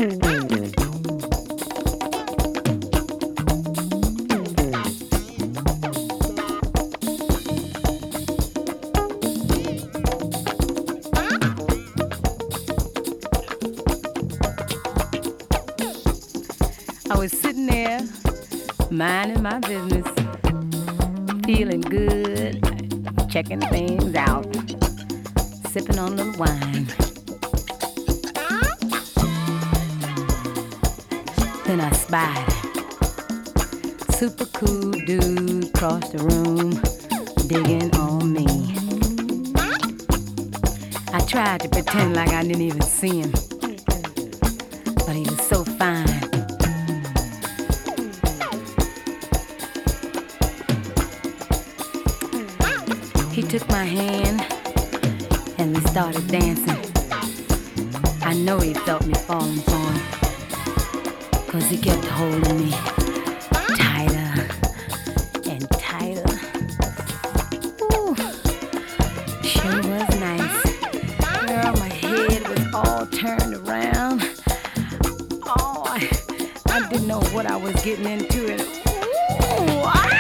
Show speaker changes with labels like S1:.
S1: I was sitting there, minding my business, feeling good, checking things out, sipping on a little wine. Then I spied a super cool dude across the room, digging on me. I tried to pretend like I didn't even see him, but he was so fine. He took my hand and we started dancing. I know he felt me falling for him, 'cause he kept holding me tighter and tighter. Ooh, sure was nice. Girl, my head was all turned around. Oh, I didn't know what I was getting into. And ooh,